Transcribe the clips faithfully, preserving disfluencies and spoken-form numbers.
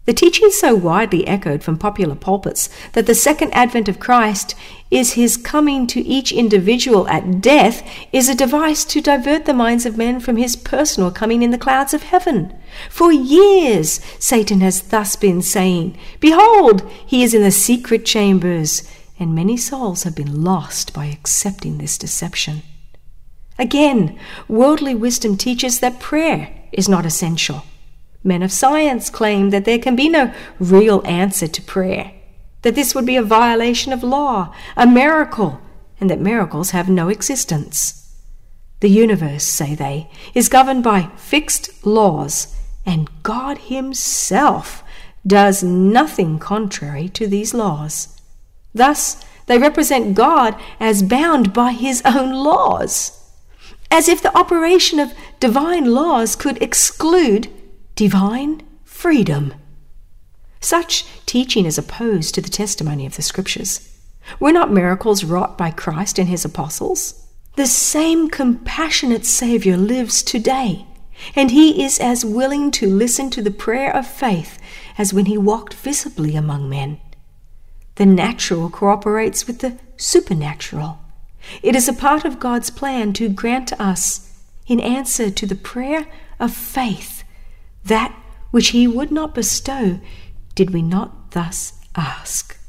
The teaching so widely echoed from popular pulpits that the second advent of Christ is his coming to each individual at death is a device to divert the minds of men from his personal coming in the clouds of heaven. For years, Satan has thus been saying, "Behold, he is in the secret chambers," and many souls have been lost by accepting this deception. Again, worldly wisdom teaches that prayer is not essential. Men of science claim that there can be no real answer to prayer, that this would be a violation of law, a miracle, and that miracles have no existence. The universe, say they, is governed by fixed laws, and God himself does nothing contrary to these laws. Thus, they represent God as bound by his own laws, as if the operation of divine laws could exclude divine freedom. Such teaching is opposed to the testimony of the Scriptures. Were not miracles wrought by Christ and his apostles? The same compassionate Savior lives today, and he is as willing to listen to the prayer of faith as when he walked visibly among men. The natural cooperates with the supernatural. It is a part of God's plan to grant us, in answer to the prayer of faith, that which he would not bestow did we not thus ask.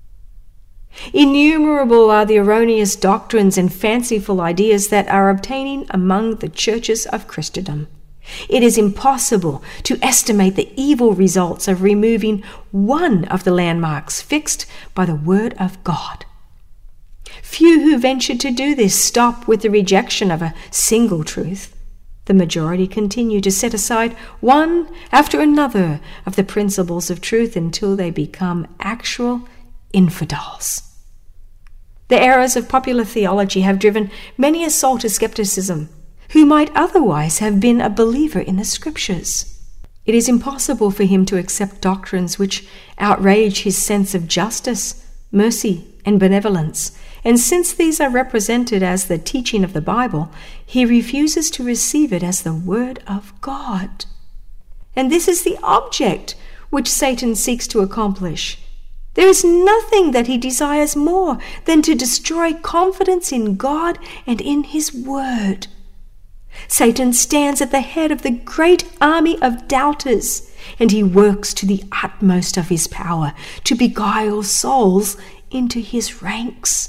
Innumerable are the erroneous doctrines and fanciful ideas that are obtaining among the churches of Christendom. It is impossible to estimate the evil results of removing one of the landmarks fixed by the Word of God. Few who venture to do this stop with the rejection of a single truth. The majority continue to set aside one after another of the principles of truth until they become actual infidels. The errors of popular theology have driven many a soul to skepticism who might otherwise have been a believer in the Scriptures. It is impossible for him to accept doctrines which outrage his sense of justice, mercy, and benevolence, and since these are represented as the teaching of the Bible, he refuses to receive it as the Word of God. And this is the object which Satan seeks to accomplish. There is nothing that he desires more than to destroy confidence in God and in his Word. Satan stands at the head of the great army of doubters, and he works to the utmost of his power to beguile souls into his ranks.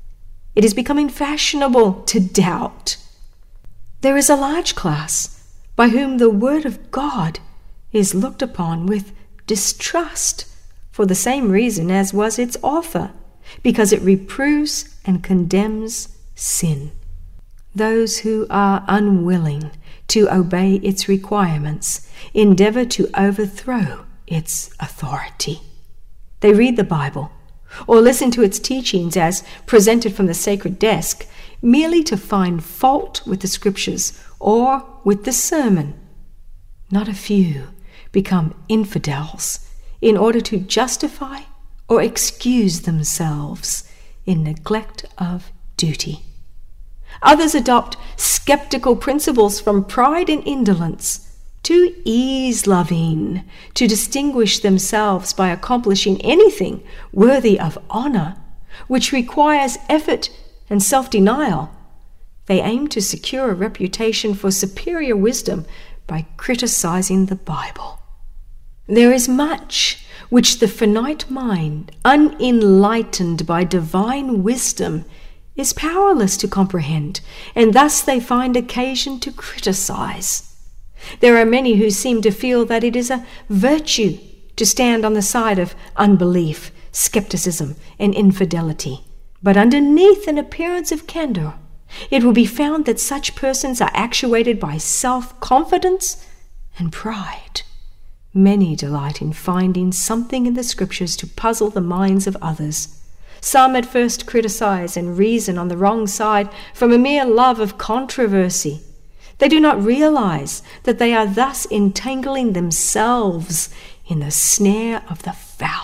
It is becoming fashionable to doubt. There is a large class by whom the Word of God is looked upon with distrust for the same reason as was its author, because it reproves and condemns sin. Those who are unwilling to obey its requirements endeavor to overthrow its authority. They read the Bible or listen to its teachings as presented from the sacred desk, merely to find fault with the Scriptures or with the sermon. Not a few become infidels in order to justify or excuse themselves in neglect of duty. Others adopt skeptical principles from pride and indolence, too ease-loving to distinguish themselves by accomplishing anything worthy of honor, which requires effort and self-denial. They aim to secure a reputation for superior wisdom by criticizing the Bible. There is much which the finite mind, unenlightened by divine wisdom, is powerless to comprehend, and thus they find occasion to criticize. There are many who seem to feel that it is a virtue to stand on the side of unbelief, skepticism, and infidelity. But underneath an appearance of candor, it will be found that such persons are actuated by self-confidence and pride. Many delight in finding something in the Scriptures to puzzle the minds of others. Some at first criticize and reason on the wrong side from a mere love of controversy. They do not realize that they are thus entangling themselves in the snare of the fowler.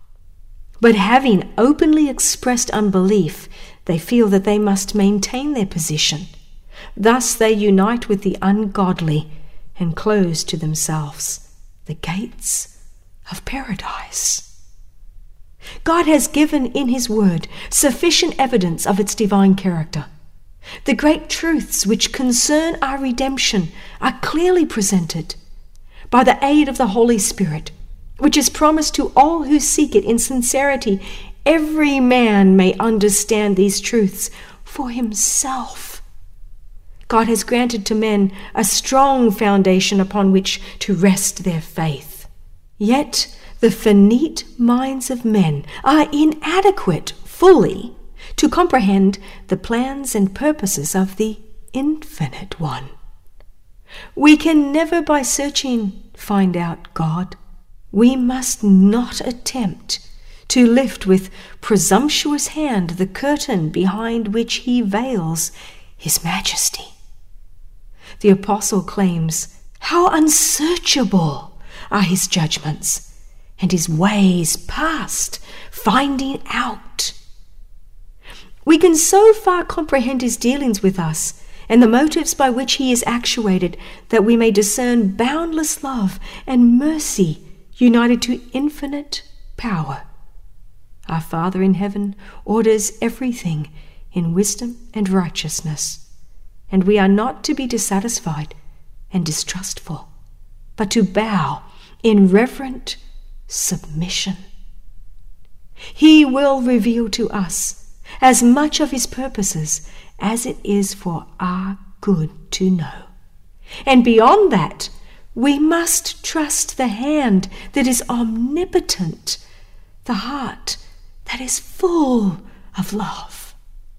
But having openly expressed unbelief, they feel that they must maintain their position. Thus they unite with the ungodly and close to themselves the gates of paradise. God has given in his word sufficient evidence of its divine character. The great truths which concern our redemption are clearly presented. By the aid of the Holy Spirit, which is promised to all who seek it in sincerity, every man may understand these truths for himself. God has granted to men a strong foundation upon which to rest their faith. Yet the finite minds of men are inadequate fully to comprehend the plans and purposes of the Infinite One. We can never by searching find out God. We must not attempt to lift with presumptuous hand the curtain behind which he veils his majesty. The apostle claims, "How unsearchable are his judgments, and his ways past finding out." We can so far comprehend his dealings with us and the motives by which he is actuated that we may discern boundless love and mercy united to infinite power. Our Father in heaven orders everything in wisdom and righteousness, and we are not to be dissatisfied and distrustful, but to bow in reverent submission. He will reveal to us as much of his purposes as it is for our good to know. And beyond that, we must trust the hand that is omnipotent, the heart that is full of love.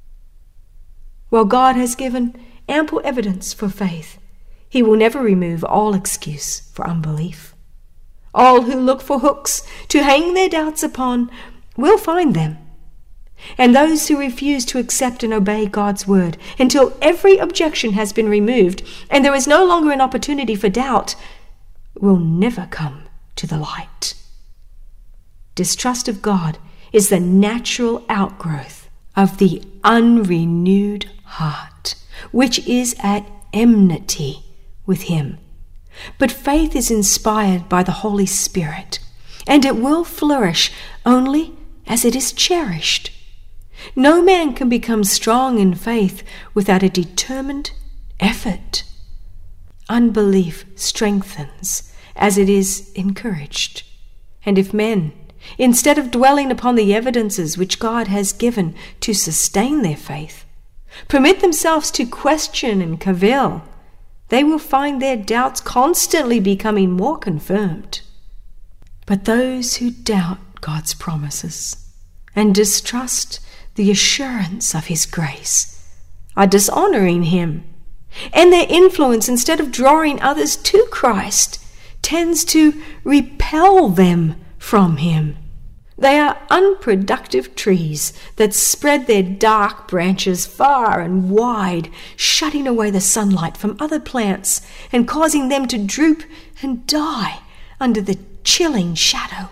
While God has given ample evidence for faith, he will never remove all excuse for unbelief. All who look for hooks to hang their doubts upon will find them. And those who refuse to accept and obey God's word until every objection has been removed and there is no longer an opportunity for doubt will never come to the light. Distrust of God is the natural outgrowth of the unrenewed heart, which is at enmity with him. But faith is inspired by the Holy Spirit, and it will flourish only as it is cherished. No man can become strong in faith without a determined effort. Unbelief strengthens as it is encouraged. And if men, instead of dwelling upon the evidences which God has given to sustain their faith, permit themselves to question and cavil, they will find their doubts constantly becoming more confirmed. But those who doubt God's promises and distrust the assurance of his grace are dishonoring him, and their influence, instead of drawing others to Christ, tends to repel them from him. They are unproductive trees that spread their dark branches far and wide, shutting away the sunlight from other plants and causing them to droop and die under the chilling shadow.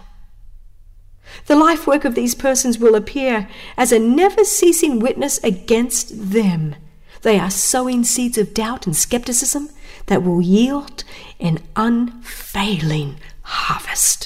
The life work of these persons will appear as a never-ceasing witness against them. They are sowing seeds of doubt and skepticism that will yield an unfailing harvest.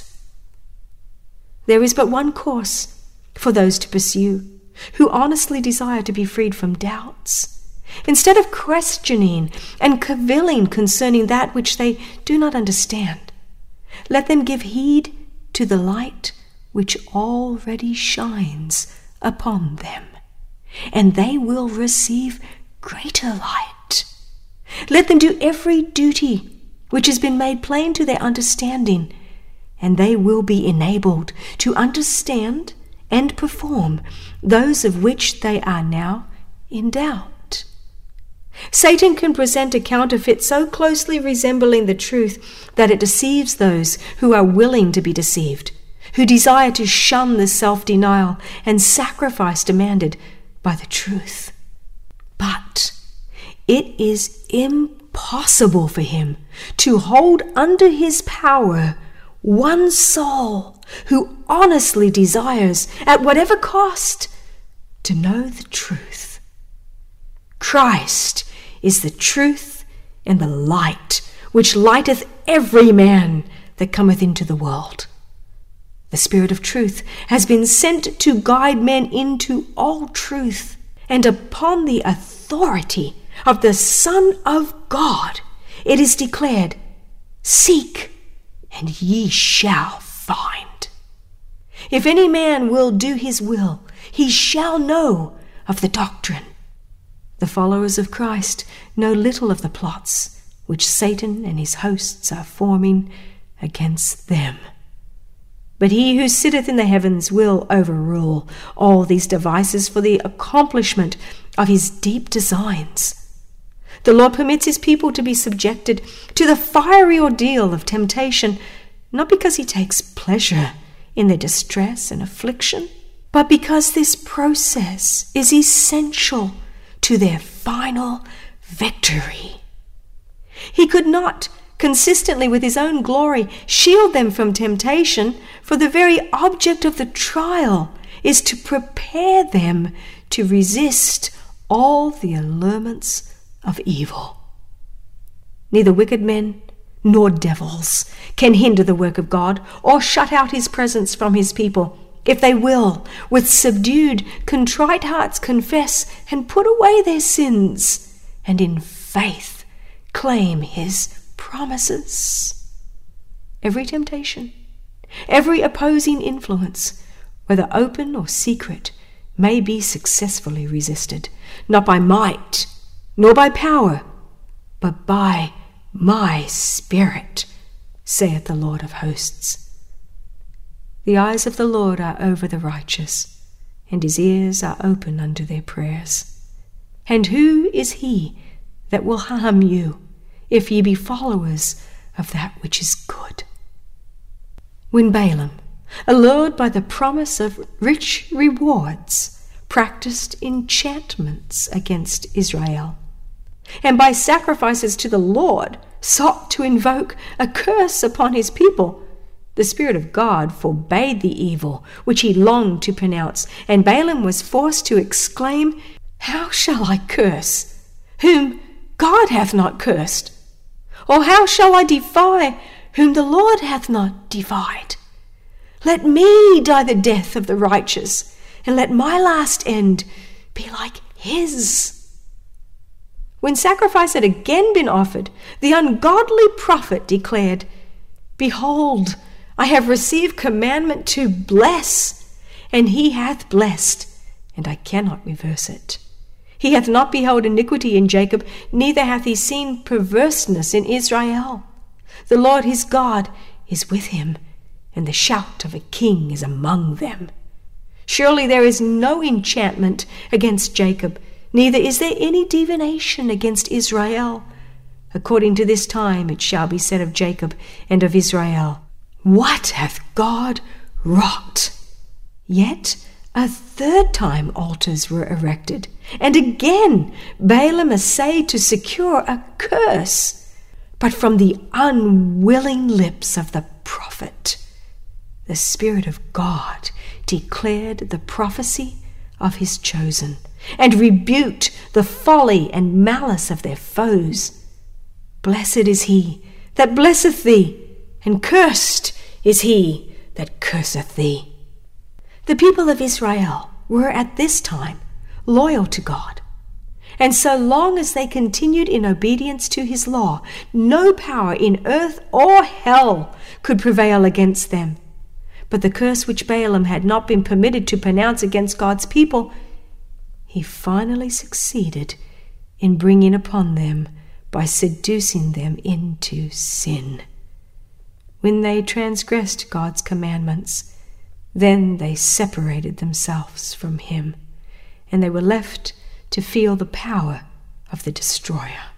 There is but one course for those to pursue who honestly desire to be freed from doubts. Instead of questioning and cavilling concerning that which they do not understand, let them give heed to the light which already shines upon them, and they will receive greater light. Let them do every duty which has been made plain to their understanding, and they will be enabled to understand and perform those of which they are now in doubt. Satan can present a counterfeit so closely resembling the truth that it deceives those who are willing to be deceived, who desire to shun the self-denial and sacrifice demanded by the truth. But it is impossible for him to hold under his power one soul who honestly desires, at whatever cost, to know the truth. Christ is the truth and the light which lighteth every man that cometh into the world. The Spirit of truth has been sent to guide men into all truth, and upon the authority of the Son of God it is declared, "Seek, and ye shall find." If any man will do his will, he shall know of the doctrine. The followers of Christ know little of the plots which Satan and his hosts are forming against them. But he who sitteth in the heavens will overrule all these devices for the accomplishment of his deep designs. The Lord permits his people to be subjected to the fiery ordeal of temptation, not because he takes pleasure in their distress and affliction, but because this process is essential to their final victory. He could not, consistently with his own glory, shield them from temptation, for the very object of the trial is to prepare them to resist all the allurements of evil. Neither wicked men nor devils can hinder the work of God or shut out his presence from his people, if they will, with subdued, contrite hearts, confess and put away their sins, and in faith claim his promises. Every temptation, every opposing influence, whether open or secret, may be successfully resisted, not by might nor by power, but by my Spirit, saith the Lord of hosts. The eyes of the Lord are over the righteous, and his ears are open unto their prayers. And who is he that will harm you, if ye be followers of that which is good? When Balaam, allured by the promise of rich rewards, practiced enchantments against Israel, and by sacrifices to the Lord sought to invoke a curse upon his people, the Spirit of God forbade the evil which he longed to pronounce, and Balaam was forced to exclaim, "How shall I curse, whom God hath not cursed? Or how shall I defy, whom the Lord hath not defied? Let me die the death of the righteous, and let my last end be like his." When sacrifice had again been offered, the ungodly prophet declared, "Behold, I have received commandment to bless, and he hath blessed, and I cannot reverse it. He hath not beheld iniquity in Jacob, neither hath he seen perverseness in Israel. The Lord his God is with him, and the shout of a king is among them. Surely there is no enchantment against Jacob, neither is there any divination against Israel. According to this time it shall be said of Jacob and of Israel, What hath God wrought? Yet a third time altars were erected, and again Balaam essayed to secure a curse, but from the unwilling lips of the prophet the Spirit of God declared the prophecy of his chosen, and rebuked the folly and malice of their foes. Blessed is he that blesseth thee, and cursed is he that curseth thee. The people of Israel were at this time loyal to God, and so long as they continued in obedience to his law, no power in earth or hell could prevail against them. But the curse which Balaam had not been permitted to pronounce against God's people, he finally succeeded in bringing upon them by seducing them into sin. When they transgressed God's commandments, then they separated themselves from him, and they were left to feel the power of the destroyer.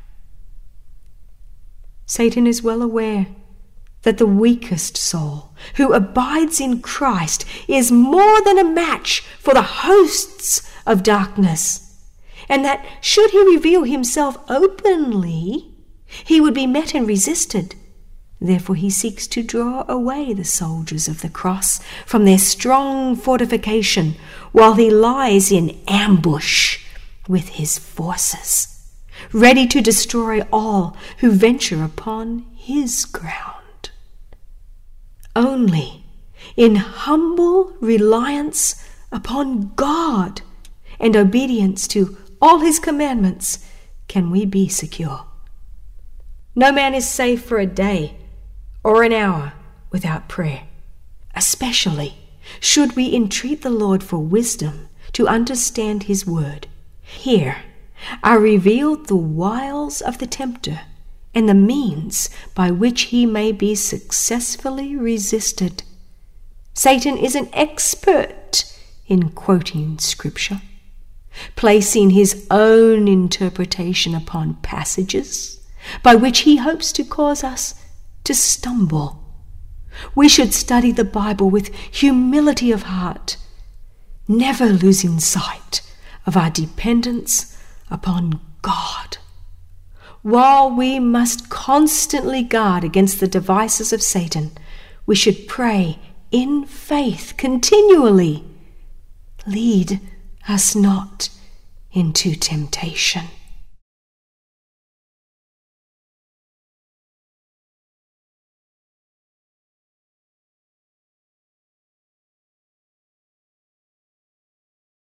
Satan is well aware that the weakest soul who abides in Christ is more than a match for the hosts of darkness, and that should he reveal himself openly, he would be met and resisted. Therefore he seeks to draw away the soldiers of the cross from their strong fortification, while he lies in ambush with his forces, ready to destroy all who venture upon his ground. Only In humble reliance upon God and obedience to all his commandments can we be secure. No man is safe for a day or an hour without prayer. Especially should we entreat the Lord for wisdom to understand his word. Here are revealed the wiles of the tempter and the means by which he may be successfully resisted. Satan is an expert in quoting Scripture, placing his own interpretation upon passages by which he hopes to cause us to stumble. We should study the Bible with humility of heart, never losing sight of our dependence upon God. While we must constantly guard against the devices of Satan, we should pray in faith continually. Lead us not into temptation.